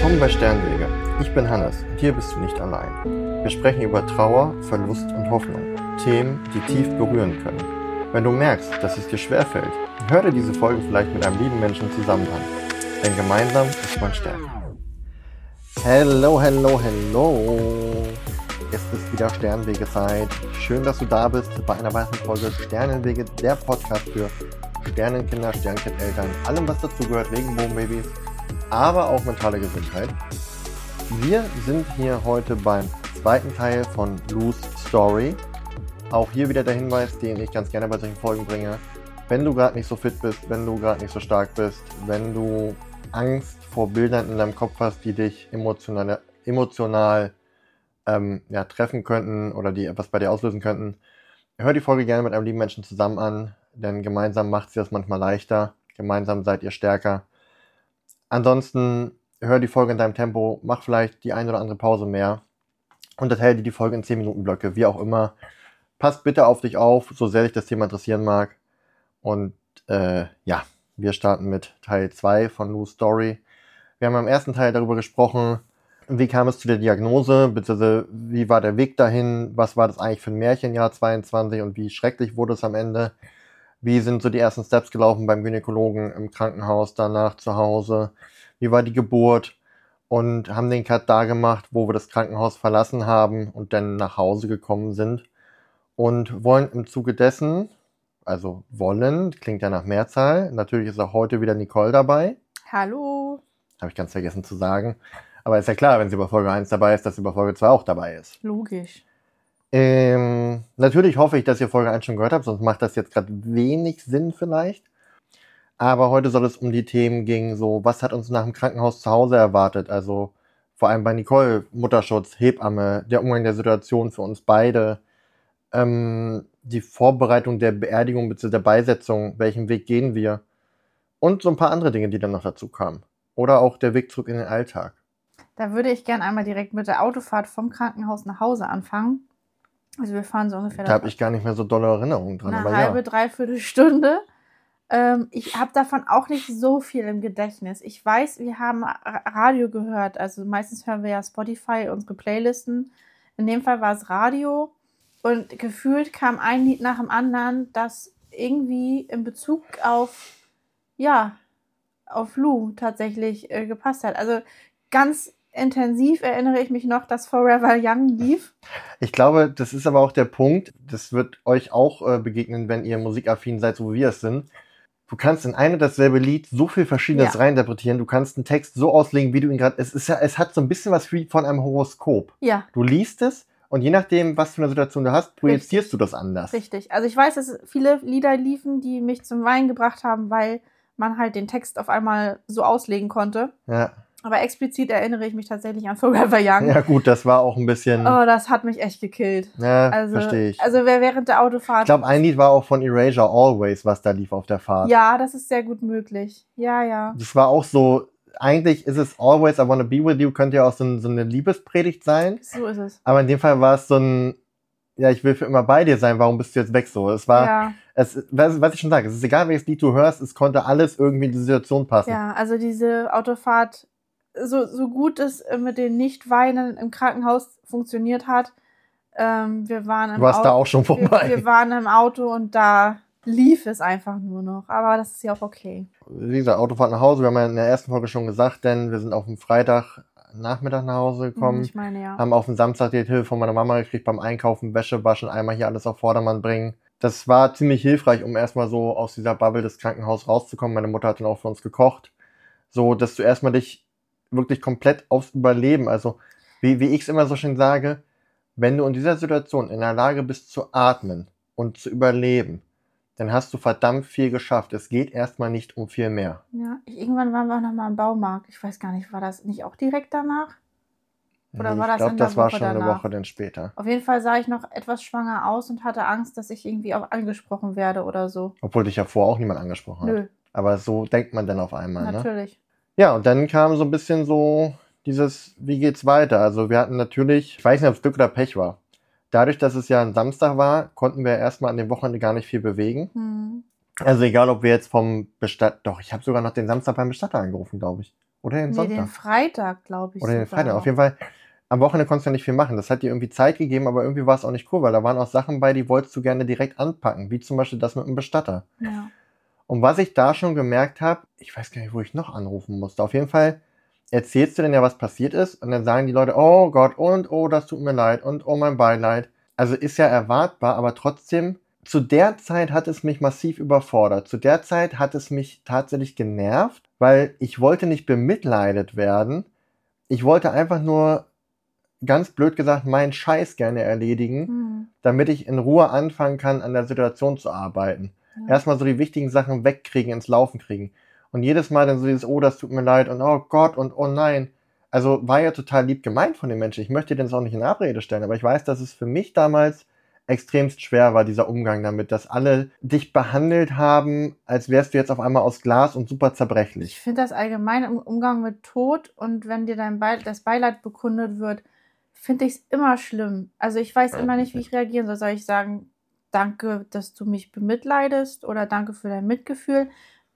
Willkommen bei Sternwege. Ich bin Hannes und hier bist du nicht allein. Wir sprechen über Trauer, Verlust und Hoffnung. Themen, die tief berühren können. Wenn du merkst, dass es dir schwerfällt, hör dir diese Folge vielleicht mit einem lieben Menschen zusammen an. Denn gemeinsam ist man stärker. Hello. Es ist wieder Sternwege-Zeit. Schön, dass du da bist bei einer weiteren Folge Sternenwege, der Podcast für Sternenkinder, Sternkinddeltern, allem was dazu gehört, Regenbogenbabys, aber auch mentale Gesundheit. Wir sind hier heute beim zweiten Teil von Lou's Story. Auch hier wieder der Hinweis, den ich ganz gerne bei solchen Folgen bringe. Wenn du gerade nicht so fit bist, wenn du gerade nicht so stark bist, wenn du Angst vor Bildern in deinem Kopf hast, die dich emotional treffen könnten oder die etwas bei dir auslösen könnten, hör die Folge gerne mit einem lieben Menschen zusammen an, denn gemeinsam macht sie das manchmal leichter. Gemeinsam seid ihr stärker. Ansonsten hör die Folge in deinem Tempo, mach vielleicht die eine oder andere Pause mehr und erteile dir die Folge in 10 Minuten Blöcke, wie auch immer. Passt bitte auf dich auf, so sehr dich das Thema interessieren mag. Und wir starten mit Teil 2 von Lou's Story. Wir haben im ersten Teil darüber gesprochen, wie kam es zu der Diagnose, beziehungsweise wie war der Weg dahin, was war das eigentlich für ein Märchenjahr 22 und wie schrecklich wurde es am Ende. Wie sind so die ersten Steps gelaufen beim Gynäkologen im Krankenhaus, danach zu Hause? Wie war die Geburt? Und haben den Cut da gemacht, wo wir das Krankenhaus verlassen haben und dann nach Hause gekommen sind. Und wollen im Zuge dessen, also wollen, klingt ja nach Mehrzahl, natürlich ist auch heute wieder Nicole dabei. Hallo. Habe ich ganz vergessen zu sagen. Aber ist ja klar, wenn sie über Folge 1 dabei ist, dass sie über Folge 2 auch dabei ist. Logisch. Natürlich hoffe ich, dass ihr Folge 1 schon gehört habt, sonst macht das jetzt gerade wenig Sinn vielleicht. Aber heute soll es um die Themen gehen, so was hat uns nach dem Krankenhaus zu Hause erwartet, also vor allem bei Nicole, Mutterschutz, Hebamme, der Umgang der Situation für uns beide, die Vorbereitung der Beerdigung bzw. der Beisetzung, welchen Weg gehen wir und so ein paar andere Dinge, die dann noch dazu kamen. Oder auch der Weg zurück in den Alltag. Da würde ich gerne einmal direkt mit der Autofahrt vom Krankenhaus nach Hause anfangen. Also wir fahren so ungefähr... Da habe ich gar nicht mehr so dolle Erinnerungen dran. Eine halbe, dreiviertel Stunde. Ich habe davon auch nicht so viel im Gedächtnis. Ich weiß, wir haben Radio gehört. Also meistens hören wir ja Spotify, unsere Playlisten. In dem Fall war es Radio. Und gefühlt kam ein Lied nach dem anderen, das irgendwie in Bezug auf Lou tatsächlich gepasst hat. Also ganz intensiv erinnere ich mich noch, dass Forever Young lief. Ich glaube, das ist aber auch der Punkt, das wird euch auch begegnen, wenn ihr musikaffin seid, so wie wir es sind. Du kannst in ein und dasselbe Lied so viel Verschiedenes reininterpretieren, du kannst einen Text so auslegen, wie du ihn gerade... Es hat so ein bisschen was von einem Horoskop. Ja. Du liest es und je nachdem, was für eine Situation du hast, projizierst du das anders. Richtig. Also ich weiß, dass viele Lieder liefen, die mich zum Weinen gebracht haben, weil man halt den Text auf einmal so auslegen konnte. Ja. Aber explizit erinnere ich mich tatsächlich an Forever Young. Ja gut, das war auch ein bisschen... Oh, das hat mich echt gekillt. Ja, verstehe ich. Also wer während der Autofahrt... Ich glaube, ein Lied war auch von Erasure, Always, was da lief auf der Fahrt. Ja, das ist sehr gut möglich. Ja. Das war auch so... Eigentlich ist es Always, I Wanna Be With You, könnte ja auch so eine Liebespredigt sein. So ist es. Aber in dem Fall war es so ein... Ja, ich will für immer bei dir sein, warum bist du jetzt weg so? Es war... was ich schon sage, es ist egal, welches Lied du hörst, es konnte alles irgendwie in die Situation passen. Ja, also diese Autofahrt... So gut es mit den Nicht-Weinen im Krankenhaus funktioniert hat, wir waren im Du warst da auch schon vorbei. Wir waren im Auto und da lief es einfach nur noch. Aber das ist ja auch okay. Wie gesagt, Autofahrt nach Hause, wir haben ja in der ersten Folge schon gesagt, denn wir sind auf dem Freitagnachmittag nach Hause gekommen. Ich meine, ja. Haben auf dem Samstag die Hilfe von meiner Mama gekriegt beim Einkaufen, Wäsche waschen, einmal hier alles auf Vordermann bringen. Das war ziemlich hilfreich, um erstmal so aus dieser Bubble des Krankenhauses rauszukommen. Meine Mutter hat dann auch für uns gekocht. So, dass du erstmal dich wirklich komplett aufs Überleben, also wie ich es immer so schön sage, wenn du in dieser Situation in der Lage bist zu atmen und zu überleben, dann hast du verdammt viel geschafft. Es geht erstmal nicht um viel mehr. Ja, irgendwann waren wir auch noch mal im Baumarkt. Ich weiß gar nicht, war das nicht auch direkt danach? Oder war das ich glaube, das war schon eine Woche dann später. Auf jeden Fall sah ich noch etwas schwanger aus und hatte Angst, dass ich irgendwie auch angesprochen werde oder so. Obwohl dich ja vorher auch niemand angesprochen hat. Nö. Aber so denkt man dann auf einmal, Natürlich. Ne? Ja, und dann kam so ein bisschen so dieses, wie geht's weiter? Also wir hatten natürlich, ich weiß nicht, ob es Glück oder Pech war. Dadurch, dass es ja ein Samstag war, konnten wir erstmal an dem Wochenende gar nicht viel bewegen. Also egal, ob wir jetzt vom Bestatter, doch, ich habe sogar noch den Samstag beim Bestatter angerufen, glaube ich. Oder den Nee, Sonntag. den Freitag, glaube ich Oder den sogar Freitag. Auf noch. jeden Fall, am Wochenende konntest du ja nicht viel machen. Das hat dir irgendwie Zeit gegeben, aber irgendwie war es auch nicht cool, weil da waren auch Sachen bei, die wolltest du gerne direkt anpacken. Wie zum Beispiel das mit dem Bestatter. Ja. Und was ich da schon gemerkt habe, ich weiß gar nicht, wo ich noch anrufen musste. Auf jeden Fall erzählst du denn ja, was passiert ist. Und dann sagen die Leute, oh Gott, und oh, das tut mir leid und oh, mein Beileid. Also ist ja erwartbar, aber trotzdem, zu der Zeit hat es mich massiv überfordert. Zu der Zeit hat es mich tatsächlich genervt, weil ich wollte nicht bemitleidet werden. Ich wollte einfach nur, ganz blöd gesagt, meinen Scheiß gerne erledigen, Hm. damit ich in Ruhe anfangen kann, an der Situation zu arbeiten. Ja. Erstmal so die wichtigen Sachen wegkriegen, ins Laufen kriegen. Und jedes Mal dann so dieses, oh, das tut mir leid und oh Gott und oh nein. Also war ja total lieb gemeint von den Menschen. Ich möchte denen das auch nicht in Abrede stellen, aber ich weiß, dass es für mich damals extremst schwer war, dieser Umgang damit, dass alle dich behandelt haben, als wärst du jetzt auf einmal aus Glas und super Ich zerbrechlich. finde das allgemein im Umgang mit Tod und wenn dir das Beileid bekundet wird, finde ich es immer schlimm. Also ich weiß immer nicht, wie ich reagieren soll. Soll ich sagen, danke, dass du mich bemitleidest oder danke für dein Mitgefühl?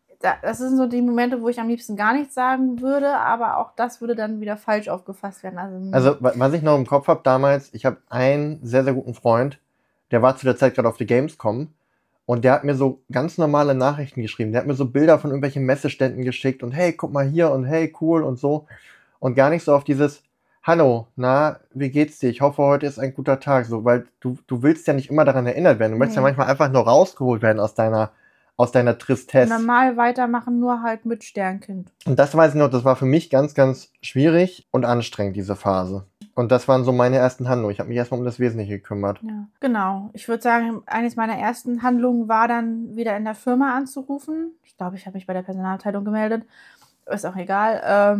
Das sind so die Momente, wo ich am liebsten gar nichts sagen würde, aber auch das würde dann wieder falsch aufgefasst werden. Also, was ich noch im Kopf habe damals, ich habe einen sehr, sehr guten Freund, der war zu der Zeit gerade auf der Gamescom und der hat mir so ganz normale Nachrichten geschrieben. Der hat mir so Bilder von irgendwelchen Messeständen geschickt und hey, guck mal hier und hey, cool und so. Und gar nicht so auf dieses, hallo, na, wie geht's dir? Ich hoffe, heute ist ein guter Tag. So, weil du willst ja nicht immer daran erinnert werden. Du möchtest ja Nee. manchmal einfach nur rausgeholt werden aus deiner Tristesse. normal weitermachen, nur halt mit Sternkind. Und das weiß ich noch, das war für mich ganz, ganz schwierig und anstrengend, diese Phase. Und das waren so meine ersten Handlungen. Ich habe mich erstmal um das Wesentliche gekümmert. Ja, genau. Ich würde sagen, eines meiner ersten Handlungen war dann wieder in der Firma anzurufen. Ich glaube, ich habe mich bei der Personalabteilung gemeldet. Ist auch egal.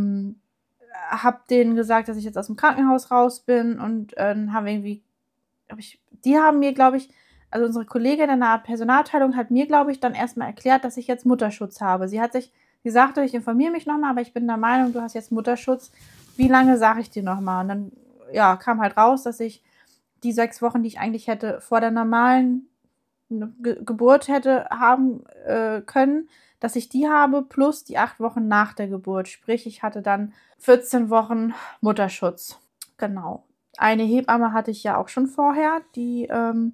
Hab denen gesagt, dass ich jetzt aus dem Krankenhaus raus bin und haben irgendwie, die haben mir, glaube ich, also unsere Kollegin in der Personalabteilung hat mir, glaube ich, dann erstmal erklärt, dass ich jetzt Mutterschutz habe. Sie sagte, ich informiere mich nochmal, aber ich bin der Meinung, du hast jetzt Mutterschutz. Wie lange sage ich dir nochmal? Und dann kam halt raus, dass ich die 6 Wochen, die ich eigentlich hätte vor der normalen Geburt hätte haben können, dass ich die habe, plus die 8 Wochen nach der Geburt. Sprich, ich hatte dann 14 Wochen Mutterschutz. Genau. Eine Hebamme hatte ich ja auch schon vorher, die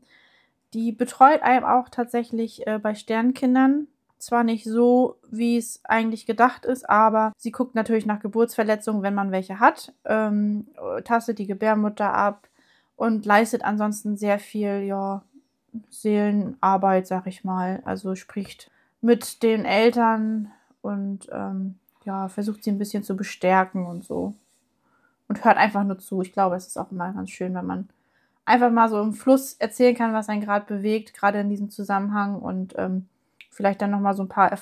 betreut einem auch tatsächlich bei Sternkindern. Zwar nicht so, wie es eigentlich gedacht ist, aber sie guckt natürlich nach Geburtsverletzungen, wenn man welche hat, tastet die Gebärmutter ab und leistet ansonsten sehr viel, Seelenarbeit, sag ich mal. Also spricht mit den Eltern und versucht sie ein bisschen zu bestärken und so. Und hört einfach nur zu. Ich glaube, es ist auch immer ganz schön, wenn man einfach mal so im Fluss erzählen kann, was einen gerade bewegt, gerade in diesem Zusammenhang und vielleicht dann nochmal so ein paar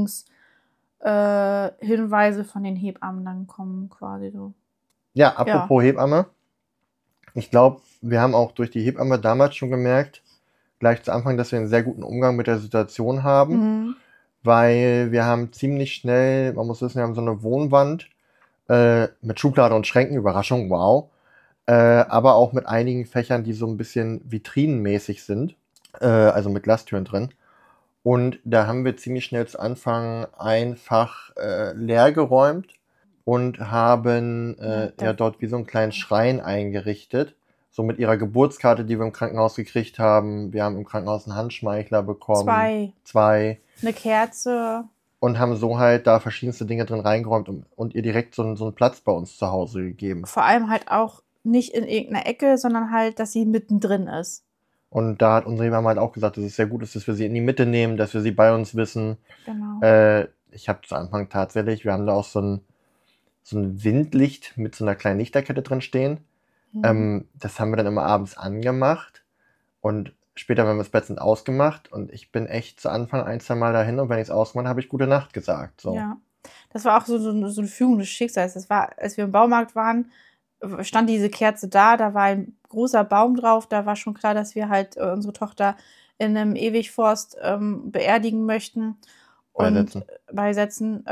Erfahrungshinweise von den Hebammen dann kommen, quasi so. Ja, apropos Hebamme. Ich glaube, wir haben auch durch die Hebamme damals schon gemerkt, gleich zu Anfang, dass wir einen sehr guten Umgang mit der Situation haben, weil wir haben ziemlich schnell, man muss wissen, wir haben so eine Wohnwand mit Schublade und Schränken, Überraschung, wow, aber auch mit einigen Fächern, die so ein bisschen vitrinenmäßig sind, also mit Glastüren drin. Und da haben wir ziemlich schnell zu Anfang einfach leer geräumt und haben dort wie so einen kleinen Schrein eingerichtet. So mit ihrer Geburtskarte, die wir im Krankenhaus gekriegt haben. Wir haben im Krankenhaus einen Handschmeichler bekommen. 2. Eine Kerze. Und haben so halt da verschiedenste Dinge drin reingeräumt und ihr direkt so einen Platz bei uns zu Hause gegeben. Vor allem halt auch nicht in irgendeiner Ecke, sondern halt, dass sie mittendrin ist. Und da hat unsere Hebamme halt auch gesagt, dass es sehr gut ist, dass wir sie in die Mitte nehmen, dass wir sie bei uns wissen. Genau. Ich habe zu Anfang tatsächlich, wir haben da auch so ein Windlicht mit so einer kleinen Lichterkette drin stehen. Das haben wir dann immer abends angemacht und später, wenn wir ins Bett sind, ausgemacht. Und ich bin echt zu Anfang 1-2 Mal dahin und wenn ich es ausgemacht habe, ich gute Nacht gesagt. So. Ja, das war auch so eine Fügung des Schicksals. Das war, als wir im Baumarkt waren, stand diese Kerze da war ein großer Baum drauf, da war schon klar, dass wir halt unsere Tochter in einem Ewigforst beerdigen möchten und beisetzen.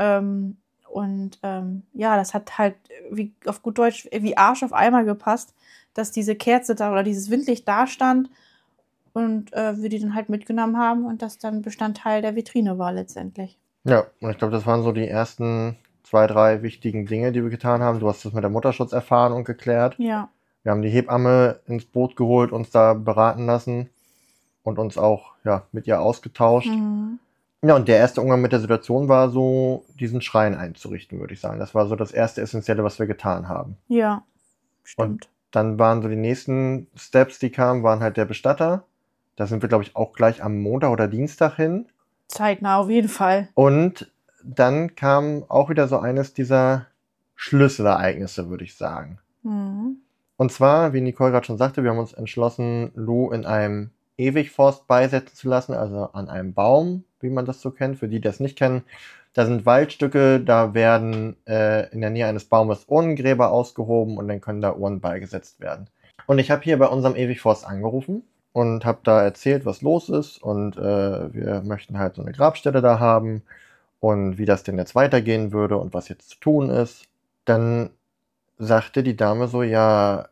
Das hat halt wie auf gut Deutsch wie Arsch auf Eimer gepasst, dass diese Kerze da oder dieses Windlicht da stand und wir die dann halt mitgenommen haben und das dann Bestandteil der Vitrine war letztendlich. Ja, und ich glaube, das waren so die ersten 2, 3 wichtigen Dinge, die wir getan haben. Du hast das mit der Mutterschutz erfahren und geklärt. Ja. Wir haben die Hebamme ins Boot geholt, uns da beraten lassen und uns auch mit ihr ausgetauscht. Mhm. Ja, und der erste Umgang mit der Situation war so, diesen Schrein einzurichten, würde ich sagen. Das war so das erste Essentielle, was wir getan haben. Ja, stimmt. Und dann waren so die nächsten Steps, die kamen, waren halt der Bestatter. Da sind wir, glaube ich, auch gleich am Montag oder Dienstag hin. Zeitnah auf jeden Fall. Und dann kam auch wieder so eines dieser Schlüsselereignisse, würde ich sagen. Mhm. Und zwar, wie Nicole gerade schon sagte, wir haben uns entschlossen, Lou in einem Ewigforst beisetzen zu lassen, also an einem Baum, wie man das so kennt. Für die, die das nicht kennen, da sind Waldstücke, da werden in der Nähe eines Baumes Urnengräber ausgehoben und dann können da Urnen beigesetzt werden. Und ich habe hier bei unserem Ewigforst angerufen und habe da erzählt, was los ist und wir möchten halt so eine Grabstelle da haben und wie das denn jetzt weitergehen würde und was jetzt zu tun ist. Dann sagte die Dame so, ja,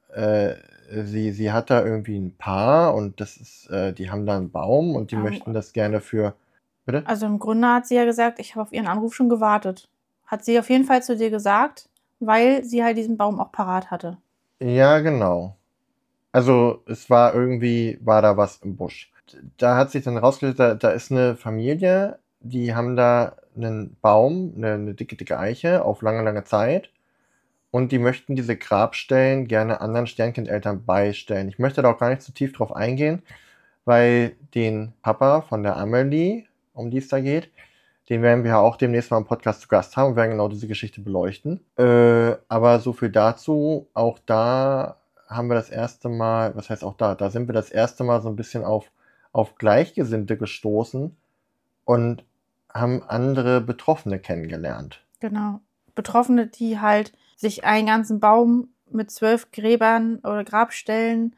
sie hat da irgendwie ein Paar und das ist, die haben da einen Baum und die möchten das gerne für... Bitte? Also im Grunde hat sie ja gesagt, ich habe auf ihren Anruf schon gewartet. Hat sie auf jeden Fall zu dir gesagt, weil sie halt diesen Baum auch parat hatte. Ja, genau. Also es war da was im Busch. Da hat sich dann rausgestellt, da ist eine Familie, die haben da einen Baum, eine dicke, dicke Eiche auf lange, lange Zeit. Und die möchten diese Grabstellen gerne anderen Sternkindeltern beistellen. Ich möchte da auch gar nicht zu tief drauf eingehen, weil den Papa von der Amelie, um die es da geht, den werden wir auch demnächst mal im Podcast zu Gast haben und werden genau diese Geschichte beleuchten. Aber so viel dazu. Auch da haben wir das erste Mal, was heißt auch da? Da sind wir das erste Mal so ein bisschen auf Gleichgesinnte gestoßen und haben andere Betroffene kennengelernt. Genau. Betroffene, die halt sich einen ganzen Baum mit 12 Gräbern oder Grabstellen,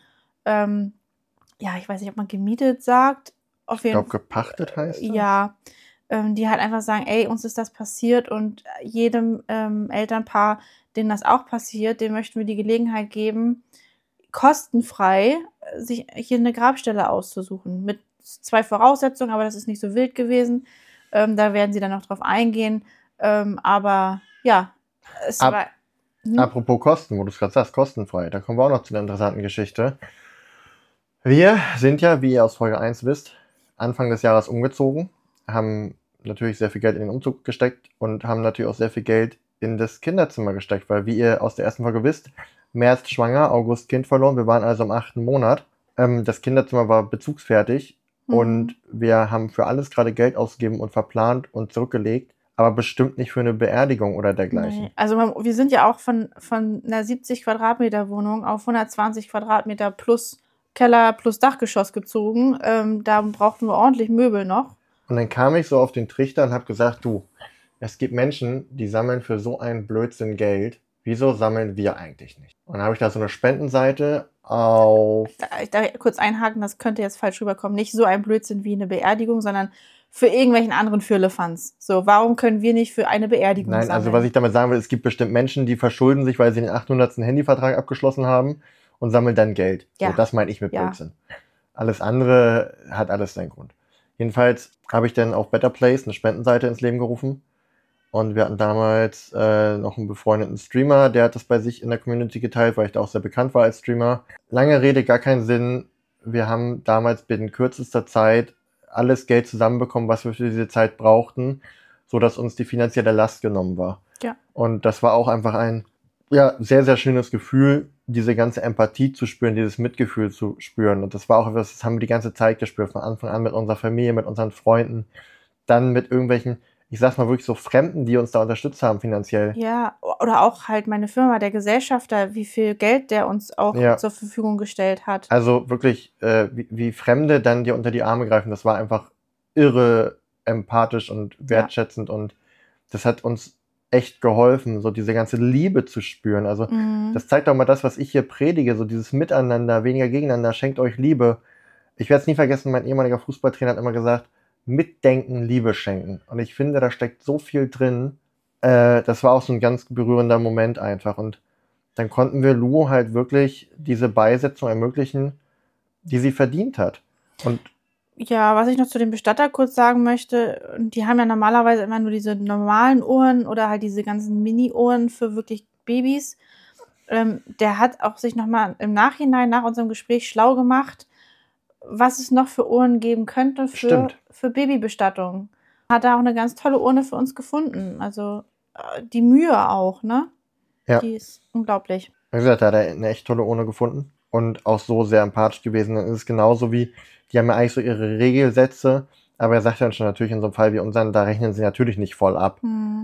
ich weiß nicht, ob man gemietet sagt. Ich glaube, gepachtet heißt das. Ja, die halt einfach sagen, ey, uns ist das passiert und jedem Elternpaar, denen das auch passiert, dem möchten wir die Gelegenheit geben, kostenfrei sich hier eine Grabstelle auszusuchen. Mit 2 Voraussetzungen, aber das ist nicht so wild gewesen. Da werden sie dann noch drauf eingehen. Aber ja, es war... Apropos Kosten, wo du es gerade sagst, kostenfrei. Da kommen wir auch noch zu einer interessanten Geschichte. Wir sind ja, wie ihr aus Folge 1 wisst, Anfang des Jahres umgezogen, haben natürlich sehr viel Geld in den Umzug gesteckt und haben natürlich auch sehr viel Geld in das Kinderzimmer gesteckt, weil wie ihr aus der ersten Folge wisst, März schwanger, August Kind verloren, wir waren also im 8. Monat. Das Kinderzimmer war bezugsfertig und wir haben für alles gerade Geld ausgegeben und verplant und zurückgelegt, aber bestimmt nicht für eine Beerdigung oder dergleichen. Nee. Also wir sind ja auch von einer 70 Quadratmeter Wohnung auf 120 Quadratmeter plus Keller plus Dachgeschoss gezogen. Da brauchten wir ordentlich Möbel noch. Und dann kam ich so auf den Trichter und habe gesagt, du, es gibt Menschen, die sammeln für so einen Blödsinn Geld. Wieso sammeln wir eigentlich nicht? Und dann habe ich da so eine Spendenseite auf... Ich darf kurz einhaken, das könnte jetzt falsch rüberkommen. Nicht so ein Blödsinn wie eine Beerdigung, sondern für irgendwelchen anderen Firlefanz. So, warum können wir nicht für eine Beerdigung sammeln? Nein, also was ich damit sagen will, es gibt bestimmt Menschen, die verschulden sich, weil sie den 800. Handyvertrag abgeschlossen haben und sammeln dann Geld. Ja. So, das meine ich mit Blödsinn. Alles andere hat alles seinen Grund. Jedenfalls habe ich dann auf Better Place eine Spendenseite ins Leben gerufen. Und wir hatten damals noch einen befreundeten Streamer, der hat das bei sich in der Community geteilt, weil ich da auch sehr bekannt war als Streamer. Lange Rede, gar keinen Sinn. Wir haben damals binnen kürzester Zeit alles Geld zusammenbekommen, was wir für diese Zeit brauchten, sodass uns die finanzielle Last genommen war. Ja. Und das war auch einfach ein sehr, sehr schönes Gefühl, diese ganze Empathie zu spüren, dieses Mitgefühl zu spüren. Und das war auch etwas, das haben wir die ganze Zeit gespürt, von Anfang an mit unserer Familie, mit unseren Freunden, dann mit irgendwelchen, ich sag's mal wirklich so Fremden, die uns da unterstützt haben finanziell. Ja, oder auch halt meine Firma, der Gesellschafter, wie viel Geld der uns auch zur Verfügung gestellt hat. Also wirklich, wie Fremde dann dir unter die Arme greifen, das war einfach irre empathisch und wertschätzend und das hat uns echt geholfen, so diese ganze Liebe zu spüren. Also das zeigt auch mal das, was ich hier predige, so dieses Miteinander, weniger gegeneinander, schenkt euch Liebe. Ich werde es nie vergessen, mein ehemaliger Fußballtrainer hat immer gesagt, mitdenken, Liebe schenken. Und ich finde, da steckt so viel drin. Das war auch so ein ganz berührender Moment einfach. Und dann konnten wir Lou halt wirklich diese Beisetzung ermöglichen, die sie verdient hat. Und Ja, was ich noch zu dem Bestatter kurz sagen möchte, die haben ja normalerweise immer nur diese normalen Uhren oder halt diese ganzen Mini-Uhren für wirklich Babys. Der hat auch sich nochmal im Nachhinein nach unserem Gespräch schlau gemacht, was es noch für Uhren geben könnte Stimmt. für Babybestattungen. Hat er auch eine ganz tolle Urne für uns gefunden. Also die Mühe auch, ne? Ja. Die ist unglaublich. Wie gesagt, da hat er eine echt tolle Urne gefunden und auch so sehr empathisch gewesen. Dann ist es genauso wie, die haben ja eigentlich so ihre Regelsätze, aber er sagt dann schon natürlich in so einem Fall wie unseren, da rechnen sie natürlich nicht voll ab.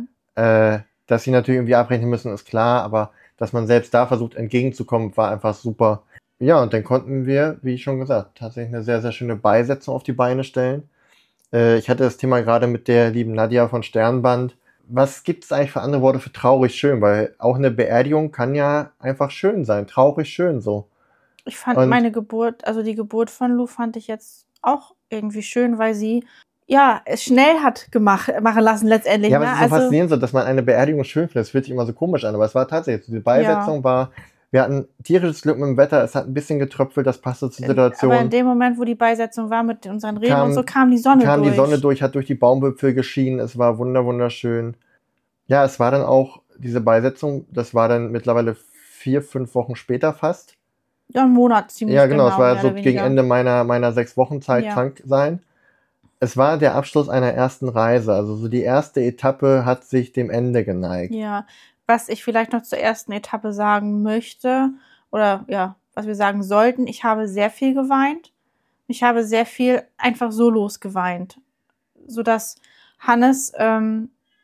Dass sie natürlich irgendwie abrechnen müssen, ist klar, aber dass man selbst da versucht entgegenzukommen, war einfach super. Ja, und dann konnten wir, wie schon gesagt, tatsächlich eine sehr, sehr schöne Beisetzung auf die Beine stellen. Ich hatte das Thema gerade mit der lieben Nadja von Sternband. Was gibt es eigentlich für andere Worte für traurig schön? Weil auch eine Beerdigung kann ja einfach schön sein. Traurig schön so. Ich fand Und meine Geburt, also die Geburt von Lou fand ich jetzt auch irgendwie schön, weil sie ja es schnell hat machen lassen letztendlich. ja, aber Ne? es ist so Also faszinierend so, dass man eine Beerdigung schön findet. Das fühlt sich immer so komisch an, aber es war tatsächlich so. Die Beisetzung war, wir hatten tierisches Glück mit dem Wetter, es hat ein bisschen getröpfelt, das passte zur Situation. aber in dem Moment, wo die Beisetzung war mit unseren Reden Kam- und so, kam die Sonne Kam durch. die Sonne durch, hat durch die Baumwipfel geschienen, es war wunderschön. Ja, es war dann auch, diese Beisetzung, das war dann mittlerweile 4-5 Wochen später fast. Ja, einen Monat ziemlich Ja, genau, es war mehr so oder gegen weniger. Ende meiner 6 Wochen Zeit Ja. krank sein. Es war der Abschluss einer ersten Reise, also so die erste Etappe hat sich dem Ende geneigt. Ja, was ich vielleicht noch zur ersten Etappe sagen möchte, oder ja, was wir sagen sollten, ich habe sehr viel geweint. Ich habe sehr viel einfach so losgeweint. Sodass Hannes, du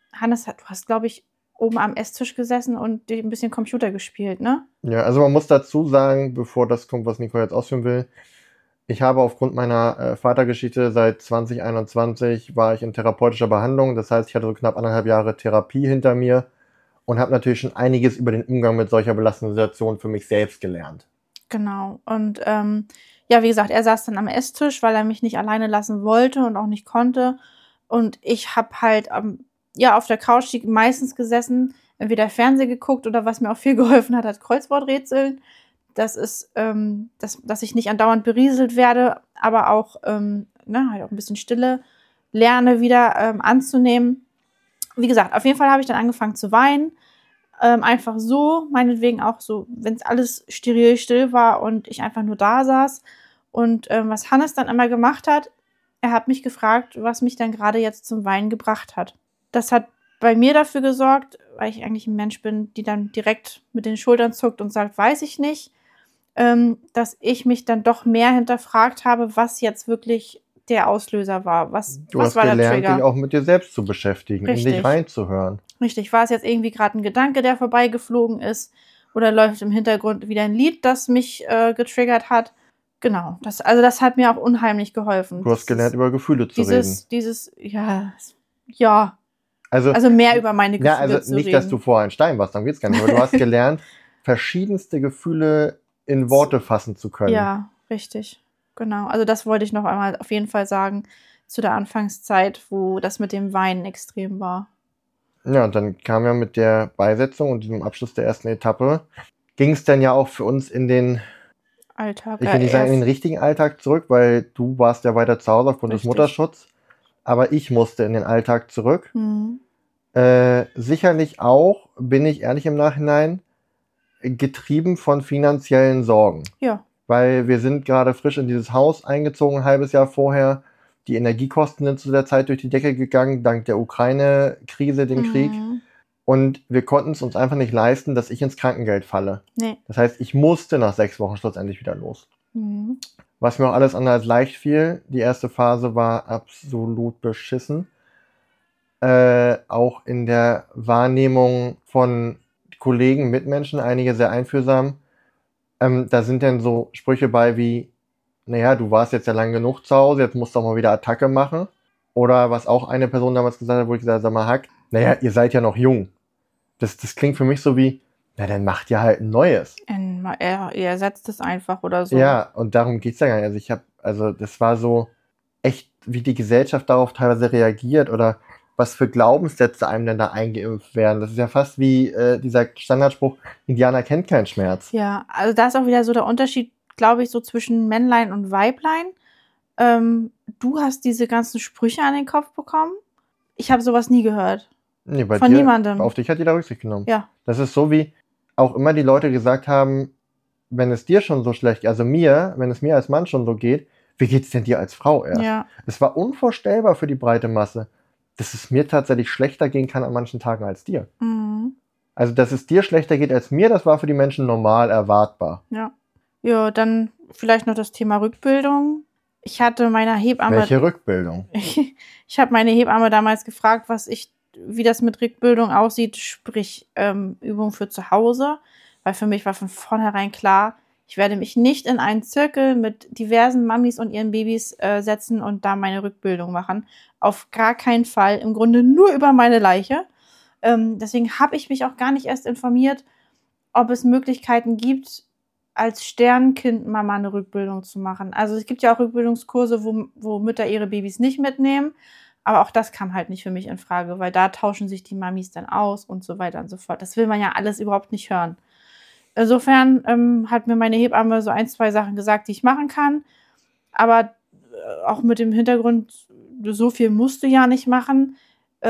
hast, glaube ich, oben am Esstisch gesessen und ein bisschen Computer gespielt, ne? Ja, also man muss dazu sagen, bevor das kommt, was Nicole jetzt ausführen will, ich habe aufgrund meiner Vatergeschichte seit 2021 war ich in therapeutischer Behandlung. Das heißt, ich hatte so knapp 1,5 Jahre Therapie hinter mir und habe natürlich schon einiges über den Umgang mit solcher belastenden Situationen für mich selbst gelernt. Genau. Und ja, wie gesagt, er saß dann am Esstisch, weil er mich nicht alleine lassen wollte und auch nicht konnte. Und ich habe halt auf der Couch meistens gesessen, entweder Fernsehen geguckt oder was mir auch viel geholfen hat Kreuzworträtseln. Das ist, dass ich nicht andauernd berieselt werde, aber auch, halt auch ein bisschen Stille lerne wieder anzunehmen. Wie gesagt, auf jeden Fall habe ich dann angefangen zu weinen. Einfach so, meinetwegen auch so, wenn es alles steril still war und ich einfach nur da saß. Und was Hannes dann immer gemacht hat, er hat mich gefragt, was mich dann gerade jetzt zum Weinen gebracht hat. Das hat bei mir dafür gesorgt, weil ich eigentlich ein Mensch bin, die dann direkt mit den Schultern zuckt und sagt, weiß ich nicht, dass ich mich dann doch mehr hinterfragt habe, was jetzt wirklich der Auslöser war. Was Du war hast der gelernt, Trigger? dich auch mit dir selbst zu beschäftigen, in Richtig. dich reinzuhören. Richtig, war es jetzt irgendwie gerade ein Gedanke, der vorbeigeflogen ist? Oder läuft im Hintergrund wieder ein Lied, das mich getriggert hat? Genau, das hat mir auch unheimlich geholfen. Du hast gelernt, über Gefühle zu reden. Also mehr über meine Gefühle ja, also zu nicht, reden. dass du vorher ein Stein warst, darum geht's gar nicht. Aber du hast gelernt, verschiedenste Gefühle in Worte fassen zu können. Ja, richtig. Genau. Also das wollte ich noch einmal auf jeden Fall sagen zu der Anfangszeit, wo das mit dem Weinen extrem war. Ja, und dann kam ja mit der Beisetzung und diesem Abschluss der ersten Etappe, ging es dann ja auch für uns in den Alltag. Ich will nicht sagen in den richtigen Alltag zurück, weil du warst ja weiter zu Hause aufgrund des Richtig. Mutterschutzes. Aber ich musste in den Alltag zurück. Mhm. Sicherlich auch, bin ich ehrlich im Nachhinein, getrieben von finanziellen Sorgen. Ja. Weil wir sind gerade frisch in dieses Haus eingezogen, ein halbes Jahr vorher. Die Energiekosten sind zu der Zeit durch die Decke gegangen, dank der Ukraine-Krise, dem Krieg. Und wir konnten es uns einfach nicht leisten, dass ich ins Krankengeld falle. Nee. Das heißt, ich musste nach 6 Wochen schlussendlich wieder los. Mhm. Was mir auch alles andere als leicht fiel. Die erste Phase war absolut beschissen. Auch in der Wahrnehmung von Kollegen, Mitmenschen, einige sehr einfühlsam. Da sind dann so Sprüche bei wie, naja, du warst jetzt ja lang genug zu Hause, jetzt musst du auch mal wieder Attacke machen. Oder was auch eine Person damals gesagt hat, wo ich gesagt habe, sag mal, Hack, naja, ihr seid ja noch jung. Das klingt für mich so wie, na dann macht ihr halt ein neues. Er ersetzt es einfach oder so. Ja, und darum geht's ja gar nicht. Also das war so echt, wie die Gesellschaft darauf teilweise reagiert oder was für Glaubenssätze einem denn da eingeimpft werden. Das ist ja fast wie dieser Standardspruch, Indianer kennt keinen Schmerz. Ja, also da ist auch wieder so der Unterschied, glaube ich, so zwischen Männlein und Weiblein. Du hast diese ganzen Sprüche an den Kopf bekommen? Ich habe sowas nie gehört. Nee, bei Von dir, niemandem. auf dich hat jeder Rücksicht genommen. Ja. Das ist so, wie auch immer die Leute gesagt haben, wenn es dir schon so schlecht geht, also wenn es mir als Mann schon so geht, wie geht's denn dir als Frau erst? Ja. Es war unvorstellbar für die breite Masse, dass es mir tatsächlich schlechter gehen kann an manchen Tagen als dir. Mhm. Also, dass es dir schlechter geht als mir, das war für die Menschen normal erwartbar. Ja. Ja, dann vielleicht noch das Thema Rückbildung. Ich hatte meiner Hebamme... Welche Rückbildung? Ich habe meine Hebamme damals gefragt, wie das mit Rückbildung aussieht, sprich Übung für zu Hause, weil für mich war von vornherein klar, ich werde mich nicht in einen Zirkel mit diversen Mamis und ihren Babys setzen und da meine Rückbildung machen. Auf gar keinen Fall. Im Grunde nur über meine Leiche. Deswegen habe ich mich auch gar nicht erst informiert, ob es Möglichkeiten gibt, als Sternkind-Mama eine Rückbildung zu machen. Also es gibt ja auch Rückbildungskurse, wo Mütter ihre Babys nicht mitnehmen. Aber auch das kam halt nicht für mich in Frage, weil da tauschen sich die Mamis dann aus und so weiter und so fort. Das will man ja alles überhaupt nicht hören. Insofern hat mir meine Hebamme so 1, 2 Sachen gesagt, die ich machen kann. Aber auch mit dem Hintergrund, so viel musst du ja nicht machen.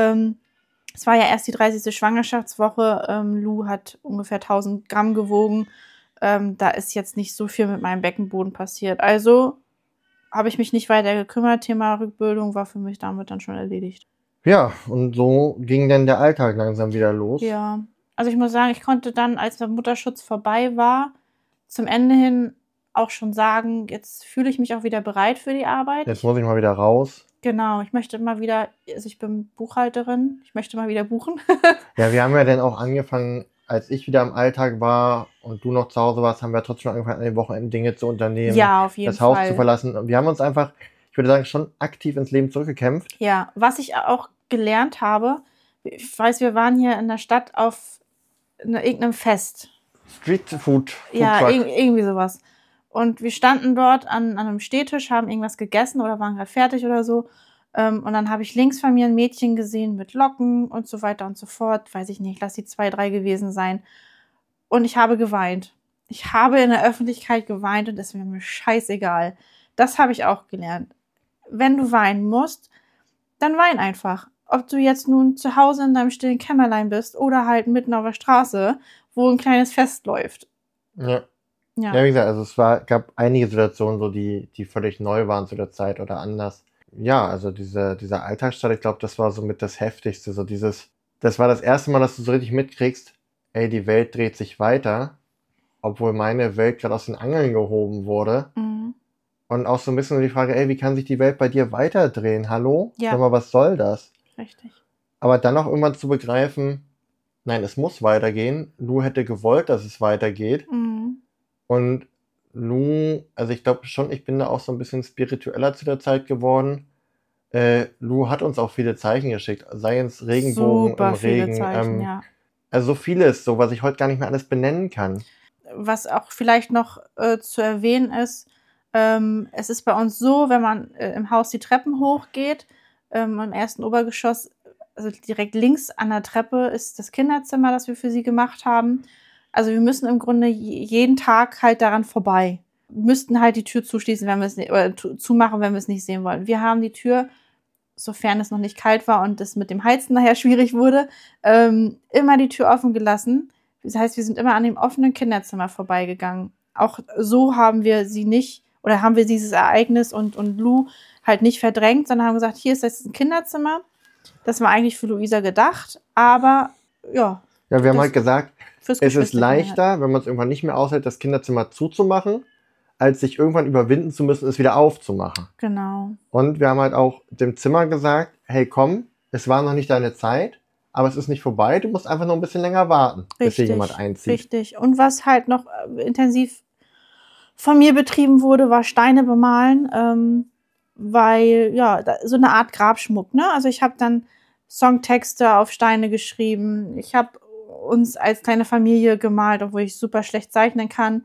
Es war ja erst die 30. Schwangerschaftswoche. Lou hat ungefähr 1000 Gramm gewogen. Da ist jetzt nicht so viel mit meinem Beckenboden passiert. Also habe ich mich nicht weiter gekümmert. Thema Rückbildung war für mich damit dann schon erledigt. Ja, und so ging dann der Alltag langsam wieder los. Ja, also ich muss sagen, ich konnte dann, als der Mutterschutz vorbei war, zum Ende hin auch schon sagen, jetzt fühle ich mich auch wieder bereit für die Arbeit. Jetzt muss ich mal wieder raus. Genau, ich möchte mal wieder, also ich bin Buchhalterin, ich möchte mal wieder buchen. Ja, wir haben ja dann auch angefangen, als ich wieder im Alltag war und du noch zu Hause warst, haben wir trotzdem angefangen, an den Wochenenden Dinge zu unternehmen. Ja, auf jeden Fall. Das Haus zu verlassen. Und wir haben uns einfach, ich würde sagen, schon aktiv ins Leben zurückgekämpft. Ja, was ich auch gelernt habe, ich weiß, wir waren hier in der Stadt auf irgendeinem Fest. Street Food. Ja, irgendwie sowas. Und wir standen dort an einem Stehtisch, haben irgendwas gegessen oder waren gerade fertig oder so. Und dann habe ich links von mir ein Mädchen gesehen mit Locken und so weiter und so fort. Weiß ich nicht, lass die 2, 3 gewesen sein. Und ich habe geweint. Ich habe in der Öffentlichkeit geweint und das ist mir scheißegal. Das habe ich auch gelernt. Wenn du weinen musst, dann wein einfach. Ob du jetzt nun zu Hause in deinem stillen Kämmerlein bist oder halt mitten auf der Straße, wo ein kleines Fest läuft. Ja. Ja, wie gesagt, also gab einige Situationen, so die völlig neu waren zu der Zeit oder anders. Ja, also dieser Alltagsstart, ich glaube, das war somit das Heftigste. Das war das erste Mal, dass du so richtig mitkriegst, ey, die Welt dreht sich weiter, obwohl meine Welt gerade aus den Angeln gehoben wurde. Mhm. Und auch so ein bisschen die Frage, ey, wie kann sich die Welt bei dir weiterdrehen? Hallo? Ja. Sag mal, was soll das? Richtig. Aber dann auch irgendwann zu begreifen, nein, es muss weitergehen. Lou hätte gewollt, dass es weitergeht. Mhm. Und Lou, also ich glaube schon, ich bin da auch so ein bisschen spiritueller zu der Zeit geworden. Lou hat uns auch viele Zeichen geschickt, sei es Regenbogen Super im viele Regen. Zeichen, ja. Also so vieles, so was ich heute gar nicht mehr alles benennen kann. Was auch vielleicht noch zu erwähnen ist, es ist bei uns so, wenn man im Haus die Treppen hochgeht, im ersten Obergeschoss, also direkt links an der Treppe ist das Kinderzimmer, das wir für sie gemacht haben. Also wir müssen im Grunde jeden Tag halt daran vorbei. Wir müssten halt die Tür zuschließen, wenn wir es nicht, oder zumachen, wenn wir es nicht sehen wollen. Wir haben die Tür, sofern es noch nicht kalt war und es mit dem Heizen nachher schwierig wurde, immer die Tür offen gelassen. Das heißt, wir sind immer an dem offenen Kinderzimmer vorbeigegangen. Auch so haben wir sie nicht, oder haben wir dieses Ereignis und Lou halt nicht verdrängt, sondern haben gesagt, hier ist jetzt ein Kinderzimmer. Das war eigentlich für Luisa gedacht, aber ja. Ja, wir haben halt gesagt, es ist leichter, halt, wenn man es irgendwann nicht mehr aushält, das Kinderzimmer zuzumachen, als sich irgendwann überwinden zu müssen, es wieder aufzumachen. Genau. Und wir haben halt auch dem Zimmer gesagt, hey komm, es war noch nicht deine Zeit, aber es ist nicht vorbei, du musst einfach noch ein bisschen länger warten, bis hier jemand einzieht. Richtig. Und was halt noch intensiv von mir betrieben wurde, war Steine bemalen, weil, ja, so eine Art Grabschmuck, ne? Also ich habe dann Songtexte auf Steine geschrieben, ich habe uns als kleine Familie gemalt, obwohl ich super schlecht zeichnen kann.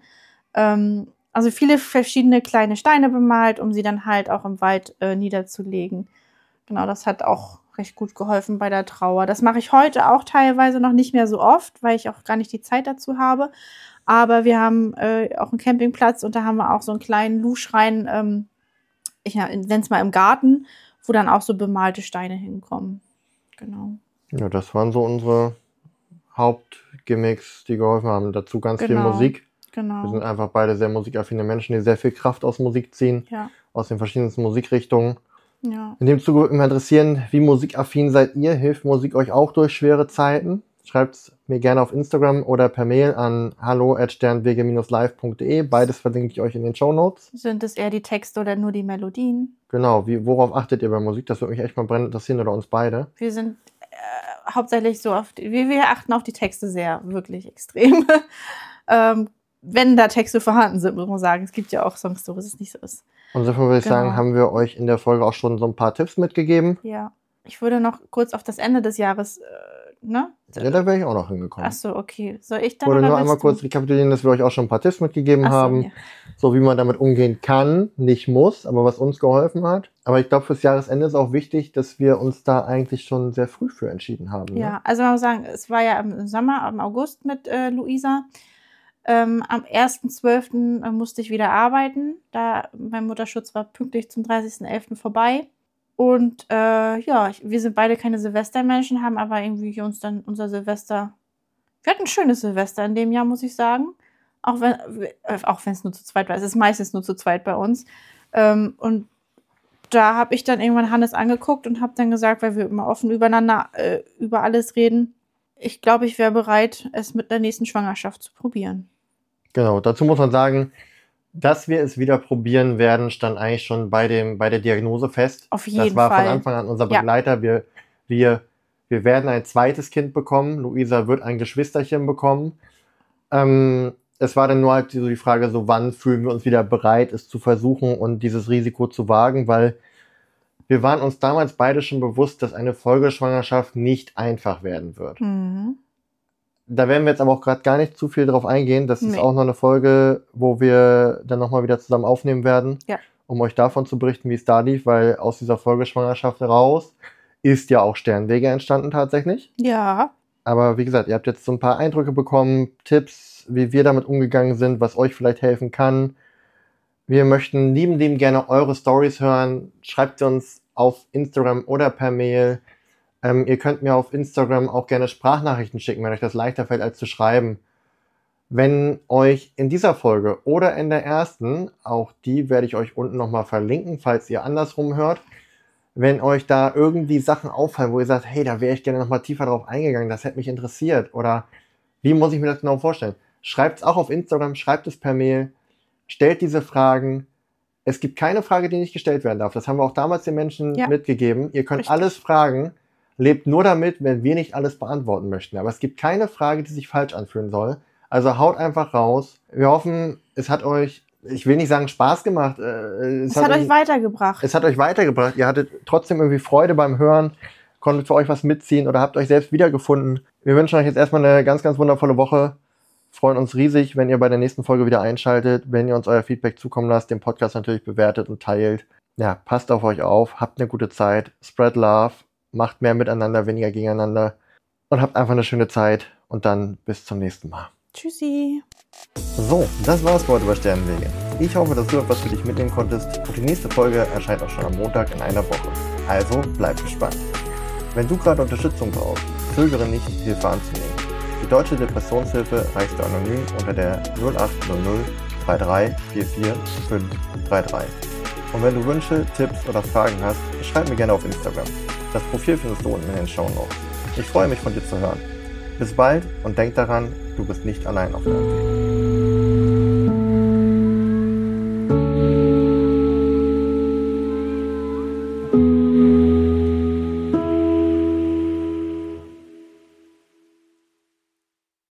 Also viele verschiedene kleine Steine bemalt, um sie dann halt auch im Wald niederzulegen. Genau, das hat auch recht gut geholfen bei der Trauer. Das mache ich heute auch teilweise noch nicht mehr so oft, weil ich auch gar nicht die Zeit dazu habe. Aber wir haben auch einen Campingplatz und da haben wir auch so einen kleinen Lou-Schrein ich nenne es mal im Garten, wo dann auch so bemalte Steine hinkommen. Genau. Ja, das waren so unsere Hauptgimmicks, die geholfen haben. Dazu ganz viel Musik. Genau. Wir sind einfach beide sehr musikaffine Menschen, die sehr viel Kraft aus Musik ziehen. Ja. Aus den verschiedensten Musikrichtungen. Ja. In dem Zuge würde mich interessieren, wie musikaffin seid ihr? Hilft Musik euch auch durch schwere Zeiten? Schreibt es mir gerne auf Instagram oder per Mail an hallo@sternwege-live.de. Beides verlinke ich euch in den Shownotes. Sind es eher die Texte oder nur die Melodien? Genau, worauf achtet ihr bei Musik? Das würde mich echt mal brennend interessieren, oder uns beide. Wir sind hauptsächlich so wir achten auf die Texte sehr, wirklich extrem. Wenn da Texte vorhanden sind, muss man sagen. Es gibt ja auch Songs, wo es nicht so ist. Und insofern würde ich sagen, haben wir euch in der Folge auch schon so ein paar Tipps mitgegeben. Ja, ich würde noch kurz auf das Ende des Jahres, ne? Ja, da wäre ich auch noch hingekommen. Ach so, okay. Soll ich dann? Ich wollte nur einmal kurz rekapitulieren, dass wir euch auch schon ein paar Tipps mitgegeben haben. Ja. So wie man damit umgehen kann, nicht muss, aber was uns geholfen hat. Aber ich glaube, fürs Jahresende ist auch wichtig, dass wir uns da eigentlich schon sehr früh für entschieden haben. Ja, ne? also man muss sagen, es war ja im Sommer, im August mit Luisa. Am 1.12. musste ich wieder arbeiten. Mein Mutterschutz war pünktlich zum 30.11. vorbei. Und wir sind beide keine Silvestermenschen, haben aber irgendwie uns dann unser Silvester... Wir hatten ein schönes Silvester in dem Jahr, muss ich sagen. Auch wenn es nur zu zweit war. Es ist meistens nur zu zweit bei uns. Und da habe ich dann irgendwann Hannes angeguckt und habe dann gesagt, weil wir immer offen übereinander über alles reden, ich glaube, ich wäre bereit, es mit der nächsten Schwangerschaft zu probieren. Genau, dazu muss man sagen, dass wir es wieder probieren werden, stand eigentlich schon bei der Diagnose fest. Auf jeden Fall. Das war von Anfang an unser Begleiter. Ja. Wir werden ein zweites Kind bekommen. Luisa wird ein Geschwisterchen bekommen. Es war dann nur halt so die Frage, so wann fühlen wir uns wieder bereit, es zu versuchen und dieses Risiko zu wagen, weil wir waren uns damals beide schon bewusst, dass eine Folgeschwangerschaft nicht einfach werden wird. Mhm. Da werden wir jetzt aber auch gerade gar nicht zu viel drauf eingehen. Das ist auch noch eine Folge, wo wir dann nochmal wieder zusammen aufnehmen werden, um euch davon zu berichten, wie es da lief, weil aus dieser Folgeschwangerschaft heraus ist ja auch Sternwege entstanden tatsächlich. Ja. Aber wie gesagt, ihr habt jetzt so ein paar Eindrücke bekommen, Tipps, wie wir damit umgegangen sind, was euch vielleicht helfen kann. Wir möchten liebend gerne eure Stories hören. Schreibt sie uns auf Instagram oder per Mail. Ihr könnt mir auf Instagram auch gerne Sprachnachrichten schicken, wenn euch das leichter fällt, als zu schreiben. Wenn euch in dieser Folge oder in der ersten, auch die werde ich euch unten nochmal verlinken, falls ihr andersrum hört, wenn euch da irgendwie Sachen auffallen, wo ihr sagt, hey, da wäre ich gerne nochmal tiefer drauf eingegangen, das hätte mich interessiert, oder wie muss ich mir das genau vorstellen? Schreibt es auch auf Instagram, schreibt es per Mail, stellt diese Fragen. Es gibt keine Frage, die nicht gestellt werden darf. Das haben wir auch damals den Menschen mitgegeben. Ihr könnt alles fragen, lebt nur damit, wenn wir nicht alles beantworten möchten. Aber es gibt keine Frage, die sich falsch anfühlen soll. Also haut einfach raus. Wir hoffen, es hat euch, ich will nicht sagen Spaß gemacht. Es hat euch weitergebracht. Es hat euch weitergebracht. Ihr hattet trotzdem irgendwie Freude beim Hören, konntet für euch was mitziehen oder habt euch selbst wiedergefunden. Wir wünschen euch jetzt erstmal eine ganz, ganz wundervolle Woche. Freuen uns riesig, wenn ihr bei der nächsten Folge wieder einschaltet, wenn ihr uns euer Feedback zukommen lasst, den Podcast natürlich bewertet und teilt. Ja, passt auf euch auf, habt eine gute Zeit, spread love, macht mehr miteinander, weniger gegeneinander und habt einfach eine schöne Zeit und dann bis zum nächsten Mal. Tschüssi. So, das war's für heute bei Sternwege. Ich hoffe, dass du etwas für dich mitnehmen konntest und die nächste Folge erscheint auch schon am Montag in einer Woche. Also bleib gespannt. Wenn du gerade Unterstützung brauchst, zögere nicht, Hilfe anzunehmen. Die Deutsche Depressionshilfe erreichst du anonym unter der 0800 23 44 533. Und wenn du Wünsche, Tipps oder Fragen hast, schreib mir gerne auf Instagram. Das Profil findest du unten in den Shownotes. Ich freue mich, von dir zu hören. Bis bald und denk daran, du bist nicht allein auf deinem Weg.